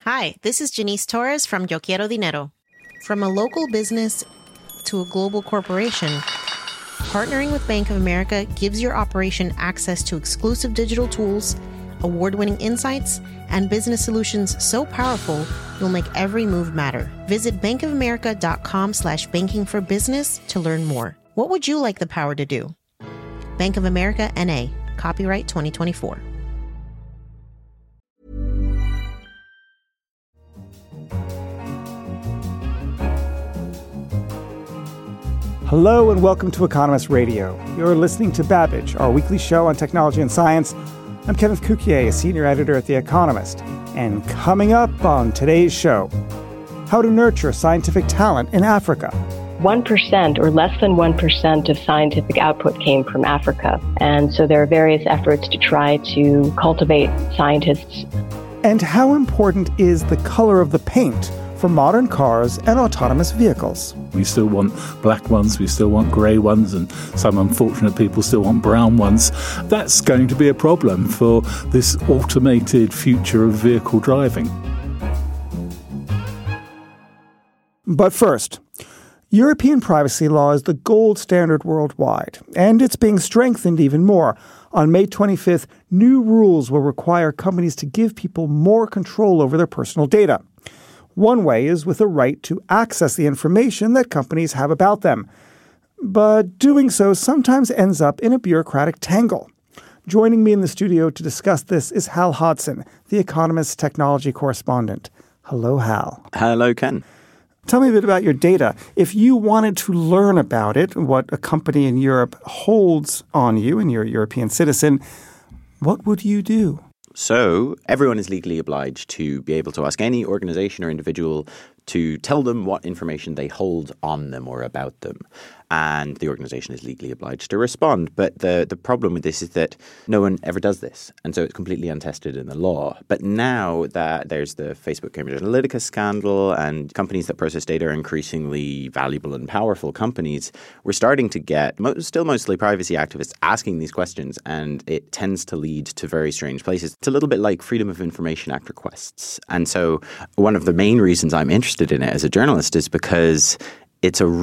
Hi, this is Janice Torres from Yo Quiero Dinero. From a local business to a global corporation, partnering with Bank of America gives your operation access to exclusive digital tools, award-winning insights, and business solutions so powerful you'll make every move matter. Visit bankofamerica.com/bankingforbusiness to learn more. What would you like the power to do? Bank of America, N.A. Copyright 2024. Hello and welcome to Economist Radio. You're listening to Babbage, our weekly show on technology and science. I'm Kenneth Cukier, a senior editor at The Economist. And coming up on today's show, how to nurture scientific talent in Africa. 1% or less than 1% of scientific output came from Africa. And so there are various efforts to try to cultivate scientists. And how important is the color of the paint for modern cars and autonomous vehicles? We still want black ones, we still want grey ones, and some unfortunate people still want brown ones. That's going to be a problem for this automated future of vehicle driving. But first, European privacy law is the gold standard worldwide, and it's being strengthened even more. On May 25th, new rules will require companies to give people more control over their personal data. One way is with a right to access the information that companies have about them. But doing so sometimes ends up in a bureaucratic tangle. Joining me in the studio to discuss this is Hal Hodson, The Economist's technology correspondent. Hello, Hal. Hello, Ken. Tell me a bit about your data. If you wanted to learn about it, what a company in Europe holds on you, and you're a European citizen, what would you do? So everyone is legally obliged to be able to ask any organization or individual to tell them what information they hold on them or about them. And the organization is legally obliged to respond. But the problem with this is that no one ever does this. And so it's completely untested in the law. But now that there's the Facebook Cambridge Analytica scandal and companies that process data are increasingly valuable and powerful companies, we're starting to get still mostly privacy activists asking these questions. And it tends to lead to very strange places. It's a little bit like Freedom of Information Act requests. And so one of the main reasons I'm interested in it as a journalist is because it's a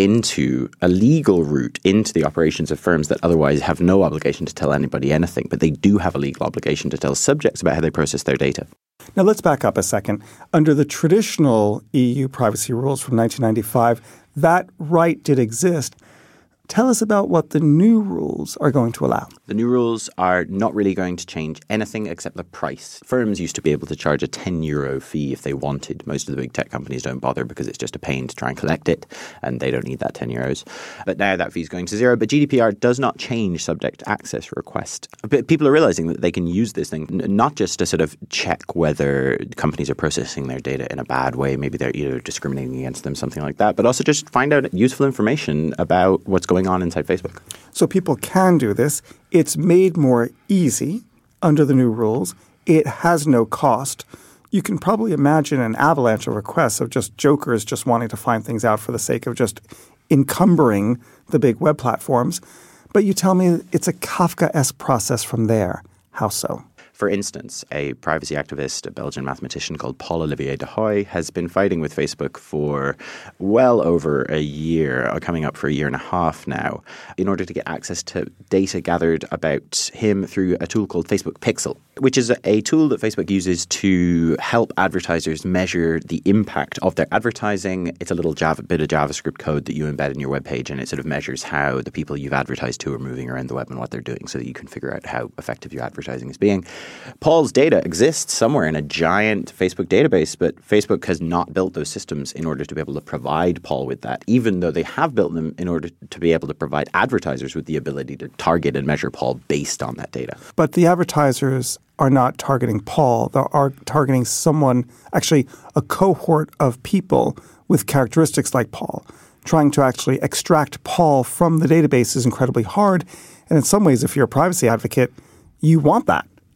legal route into the operations of firms that otherwise have no obligation to tell anybody anything, but they do have a legal obligation to tell subjects about how they process their data. Now, let's back up a second. Under the traditional EU privacy rules from 1995, that right did exist. Tell us about what the new rules are going to allow. The new rules are not really going to change anything except the price. Firms used to be able to charge a €10 fee if they wanted. Most of the big tech companies don't bother because it's just a pain to try and collect it, and they don't need that €10. But now that fee is going to zero. But GDPR does not change subject access request. But people are realizing that they can use this thing not just to sort of check whether companies are processing their data in a bad way, maybe they're either discriminating against them, something like that, but also just find out useful information about what's going on inside Facebook. So people can do this. It's made more easy under the new rules. It has no cost. You can probably imagine an avalanche of requests of just jokers just wanting to find things out for the sake of just encumbering the big web platforms. But you tell me it's a Kafka-esque process from there. How so? For instance, a privacy activist, a Belgian mathematician called Paul-Olivier de Hooy, has been fighting with Facebook for well over a year, coming up for a year and a half now, in order to get access to data gathered about him through a tool called Facebook Pixel, which is a tool that Facebook uses to help advertisers measure the impact of their advertising. It's a little bit of JavaScript code that you embed in your web page, and it sort of measures how the people you've advertised to are moving around the web and what they're doing so that you can figure out how effective your advertising is being. Paul's data exists somewhere in a giant Facebook database, but Facebook has not built those systems in order to be able to provide Paul with that, even though they have built them in order to be able to provide advertisers with the ability to target and measure Paul based on that data. But the advertisers are not targeting Paul. They are targeting someone, actually a cohort of people with characteristics like Paul. Trying to actually extract Paul from the database is incredibly hard. And in some ways, if you're a privacy advocate, you want that.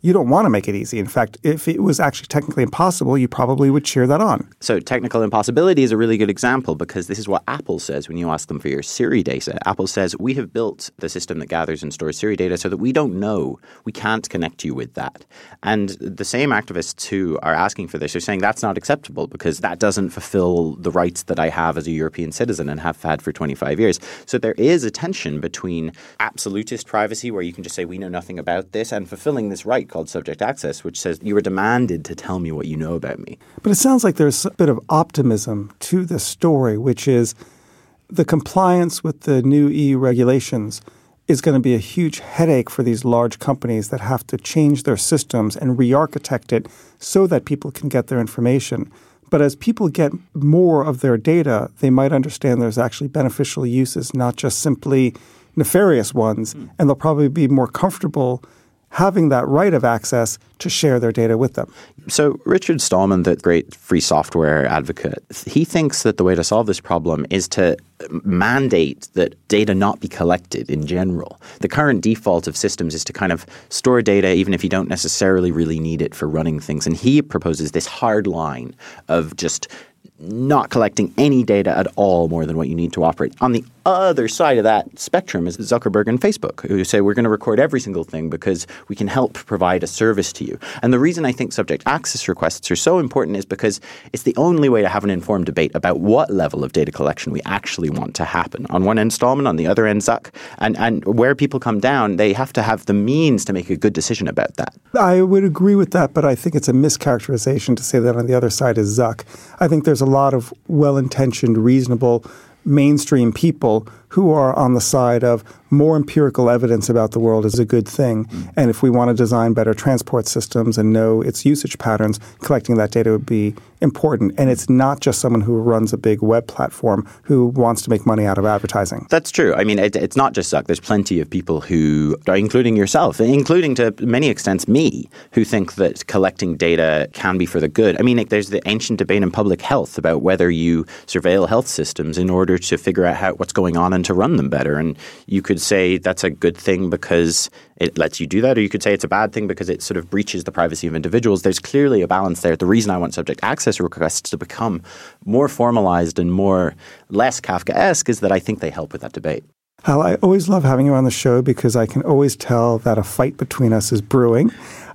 You don't want to make it easy. In fact, if it was actually technically impossible, you probably would cheer that on. So technical impossibility is a really good example because this is what Apple says when you ask them for your Siri data. Apple says, we have built the system that gathers and stores Siri data so that we don't know. We can't connect you with that. And the same activists who are asking for this are saying that's not acceptable because that doesn't fulfill the rights that I have as a European citizen and have had for 25 years. So there is a tension between absolutist privacy, where you can just say we know nothing about this, and fulfilling this right called subject access, which says you are demanded to tell me what you know about me. But it sounds like there's a bit of optimism to this story, which is the compliance with the new EU regulations is going to be a huge headache for these large companies that have to change their systems and re-architect it so that people can get their information. But as people get more of their data, they might understand there's actually beneficial uses, not just simply nefarious ones, and they'll probably be more comfortable having that right of access to share their data with them. So Richard Stallman, the great free software advocate, he thinks that the way to solve this problem is to mandate that data not be collected in general. The current default of systems is to kind of store data even if you don't necessarily really need it for running things. And he proposes this hard line of just not collecting any data at all more than what you need to operate. On the other side of that spectrum is Zuckerberg and Facebook, who say we're going to record every single thing because we can help provide a service to you. And the reason I think subject access requests are so important is because it's the only way to have an informed debate about what level of data collection we actually want to happen. On one end, Stallman, on the other end, Zuck. And where people come down, they have to have the means to make a good decision about that. I would agree with that, but I think it's a mischaracterization to say that on the other side is Zuck. I think there's a lot of well-intentioned, reasonable mainstream people who are on the side of more empirical evidence about the world is a good thing. And if we want to design better transport systems and know its usage patterns, collecting that data would be important. And it's not just someone who runs a big web platform who wants to make money out of advertising. That's true. I mean, it's not just Zuck. There's plenty of people who, including yourself, including to many extents me, who think that collecting data can be for the good. I mean, there's the ancient debate in public health about whether you surveil health systems in order to figure out what's going on and to run them better. And you could say that's a good thing because it lets you do that, or you could say it's a bad thing because it sort of breaches the privacy of individuals. There's clearly a balance there. The reason I want subject access requests to become more formalized and less Kafkaesque is that I think they help with that debate. Hal, I always love having you on the show because I can always tell that a fight between us is brewing.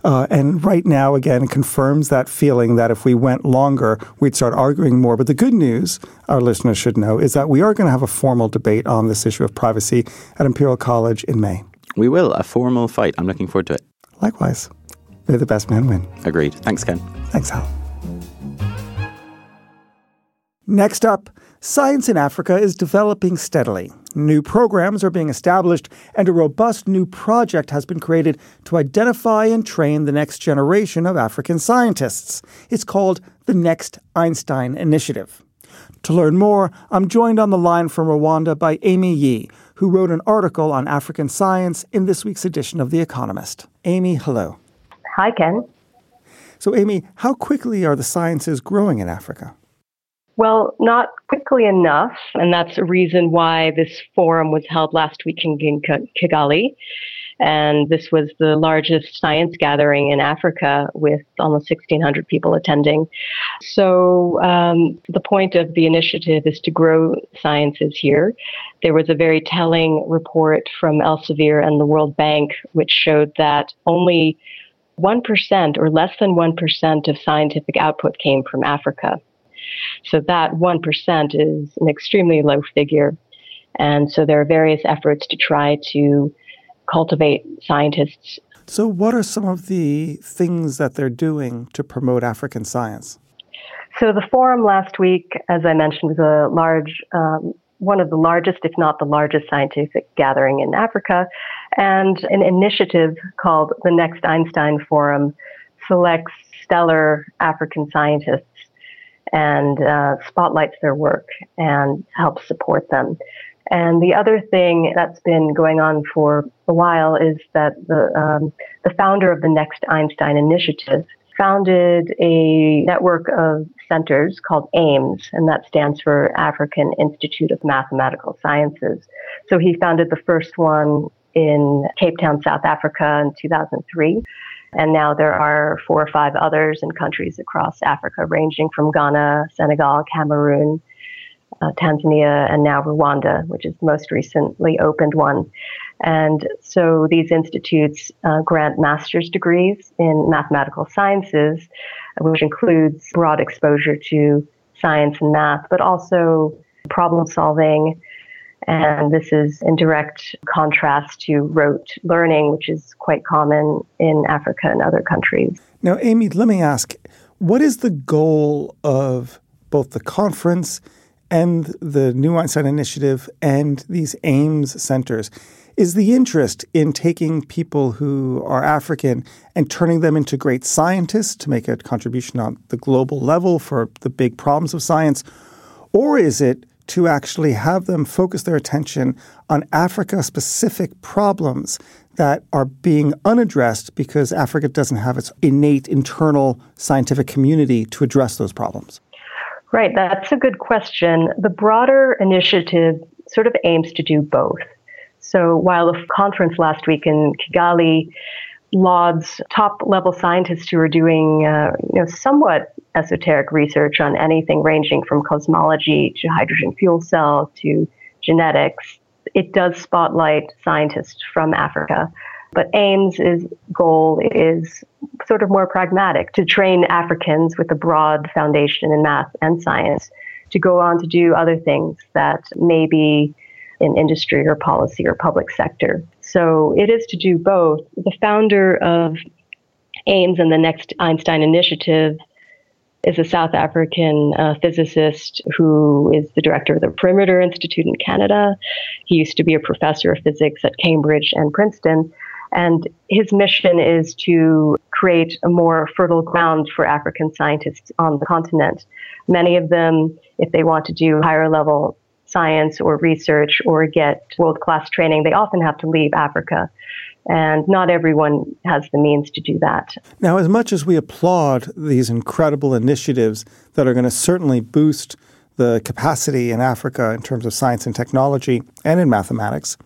And right now, again, it confirms that feeling that if we went longer, we'd start arguing more. But the good news, our listeners should know, is that we are going to have a formal debate on this issue of privacy at Imperial College in May. We will. A formal fight. I'm looking forward to it. Likewise. May the best man win. Agreed. Thanks, Ken. Thanks, Hal. Next up, science in Africa is developing steadily. New programs are being established, and a robust new project has been created to identify and train the next generation of African scientists. It's called the Next Einstein Initiative. To learn more, I'm joined on the line from Rwanda by Amy Yee, who wrote an article on African science in this week's edition of The Economist. Amy, hello. Hi, Ken. So, Amy, how quickly are the sciences growing in Africa? Well, not quickly enough, and that's a reason why this forum was held last week in Kigali. And this was the largest science gathering in Africa with almost 1,600 people attending. So the point of the initiative is to grow sciences here. There was a very telling report from Elsevier and the World Bank, which showed that only 1% or less than 1% of scientific output came from Africa. So that 1% is an extremely low figure. And so there are various efforts to try to cultivate scientists. So what are some of the things that they're doing to promote African science? So the forum last week, as I mentioned, was a large, one of the largest, if not the largest scientific gathering in Africa. And an initiative called the Next Einstein Forum selects stellar African scientists and spotlights their work and helps support them. And the other thing that's been going on for a while is that the founder of the Next Einstein Initiative founded a network of centers called AIMS, and that stands for African Institute of Mathematical Sciences. So he founded the first one in Cape Town, South Africa in 2003. And now there are 4 or 5 others in countries across Africa, ranging from Ghana, Senegal, Cameroon, Tanzania, and now Rwanda, which is the most recently opened one. And so these institutes grant master's degrees in mathematical sciences, which includes broad exposure to science and math, but also problem solving. And this is in direct contrast to rote learning, which is quite common in Africa and other countries. Now, Amy, let me ask, what is the goal of both the conference and the New Einstein Initiative and these AIMS centers? Is the interest in taking people who are African and turning them into great scientists to make a contribution on the global level for the big problems of science? Or is it to actually have them focus their attention on Africa-specific problems that are being unaddressed because Africa doesn't have its innate internal scientific community to address those problems? Right, that's a good question. The broader initiative sort of aims to do both. So while the conference last week in Kigali lauds top-level scientists who are doing somewhat esoteric research on anything ranging from cosmology to hydrogen fuel cells to genetics, it does spotlight scientists from Africa. But AIMS' goal is sort of more pragmatic, to train Africans with a broad foundation in math and science to go on to do other things that may be in industry or policy or public sector. So it is to do both. The founder of AIMS and the Next Einstein Initiative is a South African physicist who is the director of the Perimeter Institute in Canada. He used to be a professor of physics at Cambridge and Princeton. And his mission is to create a more fertile ground for African scientists on the continent. Many of them, if they want to do higher level science or research or get world-class training, they often have to leave Africa. And not everyone has the means to do that. Now, as much as we applaud these incredible initiatives that are going to certainly boost the capacity in Africa in terms of science and technology and in mathematics,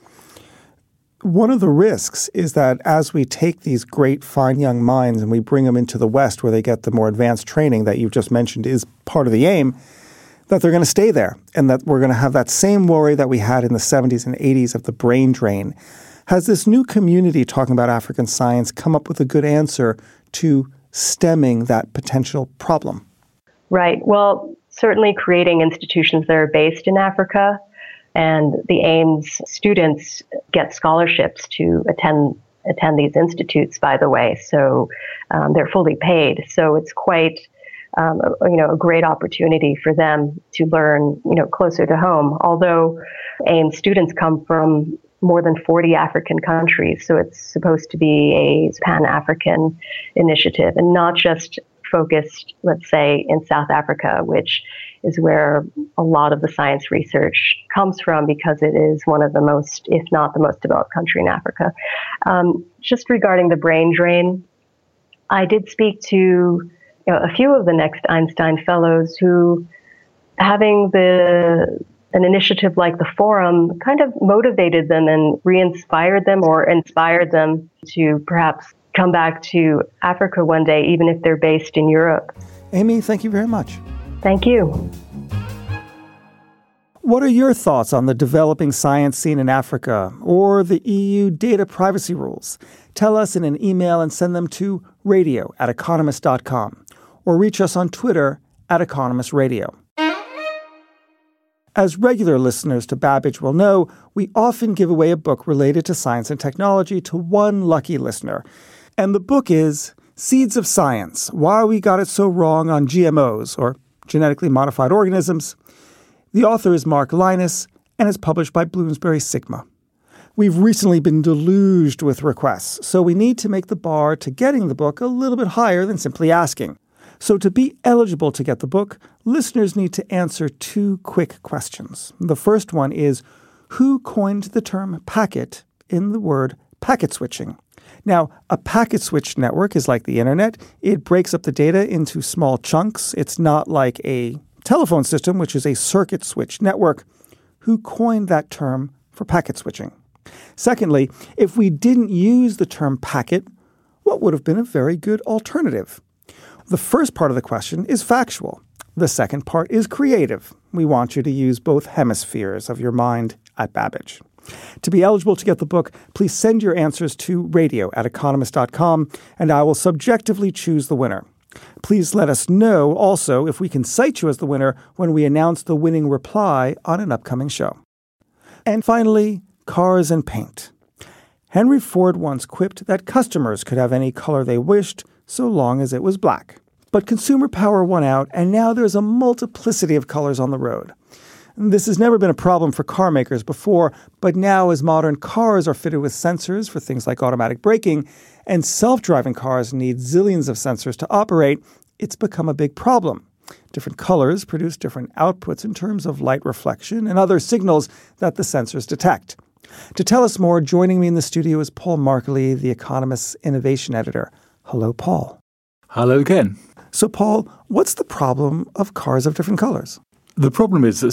one of the risks is that as we take these great, fine young minds and we bring them into the West where they get the more advanced training that you've just mentioned is part of the aim, that they're going to stay there and that we're going to have that same worry that we had in the 70s and 80s of the brain drain. Has this new community talking about African science come up with a good answer to stemming that potential problem? Right. Well, certainly creating institutions that are based in Africa, and the AIMS students get scholarships to attend these institutes, by the way. So they're fully paid. So it's quite a great opportunity for them to learn, closer to home. Although AIMS students come from more than 40 African countries, so it's supposed to be a Pan-African initiative and not just focused, let's say, in South Africa, which is where a lot of the science research comes from because it is one of the most, if not the most developed country in Africa. Just regarding the brain drain, I did speak to a few of the Next Einstein Fellows who, having an initiative like the Forum, kind of motivated them and re-inspired them or inspired them to perhaps come back to Africa one day, even if they're based in Europe. Amy, thank you very much. Thank you. What are your thoughts on the developing science scene in Africa or the EU data privacy rules? Tell us in an email and send them to radio@economist.com or reach us on Twitter @EconomistRadio. As regular listeners to Babbage will know, we often give away a book related to science and technology to one lucky listener. And the book is Seeds of Science, Why We Got It So Wrong on GMOs, or Genetically Modified Organisms. The author is Mark Linus and is published by Bloomsbury Sigma. We've recently been deluged with requests, so we need to make the bar to getting the book a little bit higher than simply asking. So to be eligible to get the book, listeners need to answer 2 quick questions. The first one is, who coined the term packet in the word packet switching? Now, a packet switch network is like the internet. It breaks up the data into small chunks. It's not like a telephone system, which is a circuit switch network. Who coined that term for packet switching? Secondly, if we didn't use the term packet, what what would have been a very good alternative? The first part of the question is factual. The second part is creative. We want you to use both hemispheres of your mind at Babbage. To be eligible to get the book, please send your answers to radio@economist.com, and I will subjectively choose the winner. Please let us know also if we can cite you as the winner when we announce the winning reply on an upcoming show. And finally, cars and paint. Henry Ford once quipped that customers could have any color they wished so long as it was black. But consumer power won out, and now there's a multiplicity of colors on the road. This has never been a problem for car makers before, but now as modern cars are fitted with sensors for things like automatic braking, and self-driving cars need zillions of sensors to operate, it's become a big problem. Different colors produce different outputs in terms of light reflection and other signals that the sensors detect. To tell us more, joining me in the studio is Paul Markley, The Economist's innovation editor. Hello, Paul. Hello again. So, Paul, what's the problem of cars of different colors? The problem is that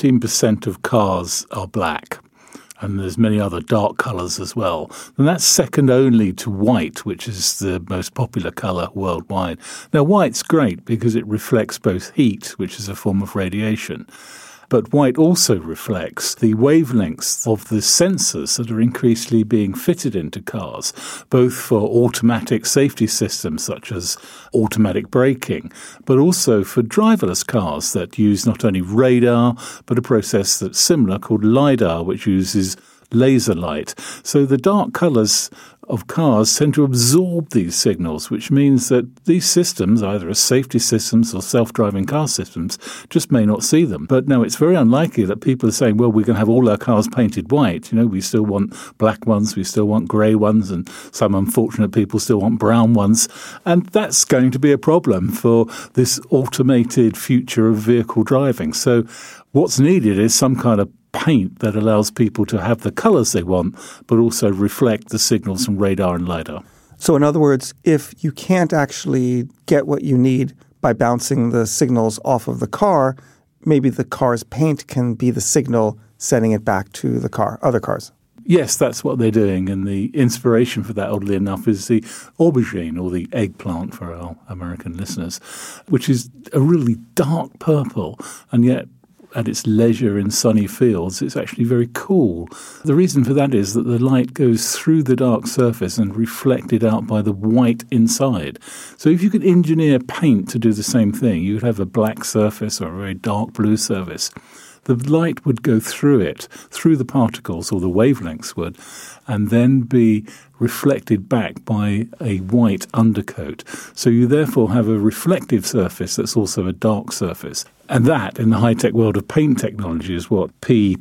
17% of cars are black, and there's many other dark colours as well. And that's second only to white, which is the most popular colour worldwide. Now, white's great because it reflects both heat, which is a form of radiation, but white also reflects the wavelengths of the sensors that are increasingly being fitted into cars, both for automatic safety systems such as automatic braking, but also for driverless cars that use not only radar, but a process that's similar called LiDAR, which uses laser light. So the dark colours of cars tend to absorb these signals, which means that these systems, either as safety systems or self-driving car systems, just may not see them. But now it's very unlikely that people are saying, well, we're going to have all our cars painted white. You know, we still want black ones, we still want grey ones, and some unfortunate people still want brown ones. And that's going to be a problem for this automated future of vehicle driving. So what's needed is some kind of paint that allows people to have the colours they want, but also reflect the signals from radar and LiDAR. So in other words, if you can't actually get what you need by bouncing the signals off of the car, maybe the car's paint can be the signal sending it back to the car, other cars. Yes, that's what they're doing. And the inspiration for that, oddly enough, is the aubergine, or the eggplant for our American listeners, which is a really dark purple, and yet at its leisure in sunny fields, it's actually very cool. The reason for that is that the light goes through the dark surface and reflected out by the white inside. So if you could engineer paint to do the same thing, you would have a black surface or a very dark blue surface. The light would go through it, through the particles, or the wavelengths would, and then be reflected back by a white undercoat. So you therefore have a reflective surface that's also a dark surface. And that, in the high-tech world of paint technology, is what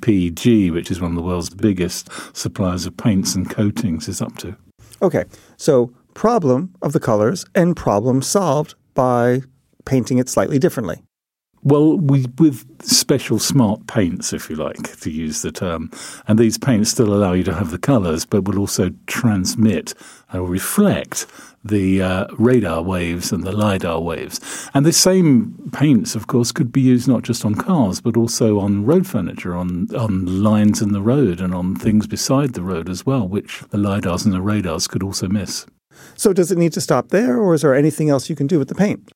PPG, which is one of the world's biggest suppliers of paints and coatings, is up to. Okay, so problem of the colors and problem solved by painting it slightly differently. Well, with special smart paints, if you like, to use the term, and these paints still allow you to have the colours, but will also transmit or reflect the radar waves and the LiDAR waves. And the same paints, of course, could be used not just on cars, but also on road furniture, on lines in the road and on things beside the road as well, which the LiDARs and the radars could also miss. So does it need to stop there, or is there anything else you can do with the paint?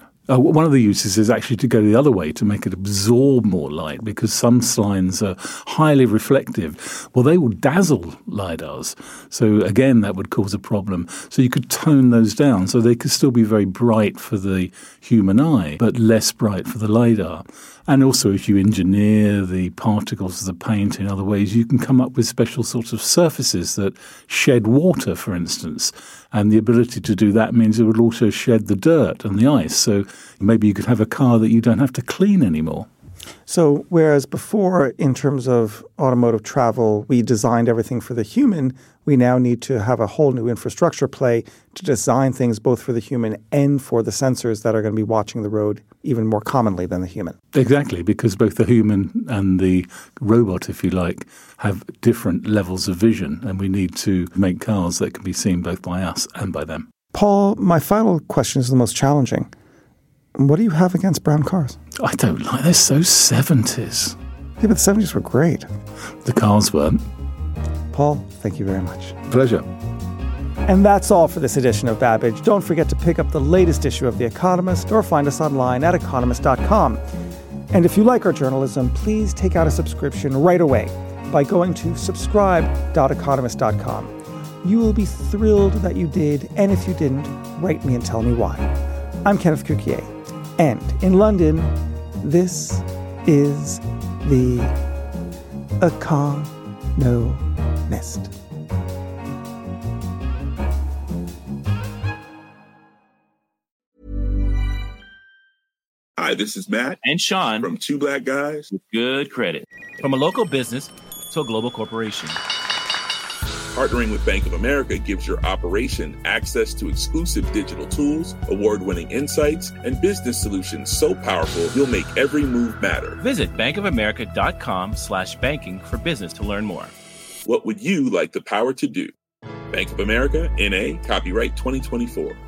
One of the uses is actually to go the other way, to make it absorb more light, because some signs are highly reflective. Well, they will dazzle LiDARs. So again, that would cause a problem. So you could tone those down so they could still be very bright for the human eye, but less bright for the LiDAR. And also, if you engineer the particles of the paint in other ways, you can come up with special sorts of surfaces that shed water, for instance. And the ability to do that means it would also shed the dirt and the ice. So maybe you could have a car that you don't have to clean anymore. So whereas before, in terms of automotive travel, we designed everything for the human, we now need to have a whole new infrastructure play to design things both for the human and for the sensors that are going to be watching the road even more commonly than the human. Exactly, because both the human and the robot, if you like, have different levels of vision, and we need to make cars that can be seen both by us and by them. Paul, my final question is the most challenging. What do you have against brown cars? I don't like, they're so 70s. Yeah, but the 70s were great. The cars weren't. Paul, thank you very much. Pleasure. And that's all for this edition of Babbage. Don't forget to pick up the latest issue of The Economist or find us online at economist.com. And if you like our journalism, please take out a subscription right away by going to subscribe.economist.com. You will be thrilled that you did, and if you didn't, write me and tell me why. I'm Kenneth Cukier, and in London, this is The Economist. Hi, this is Matt and Sean from Two Black Guys with Good Credit. From a local business to a global corporation. Partnering with Bank of America gives your operation access to exclusive digital tools, award-winning insights, and business solutions so powerful you'll make every move matter. Visit bankofamerica.com/banking for business to learn more. What would you like the power to do? Bank of America, N.A., copyright 2024.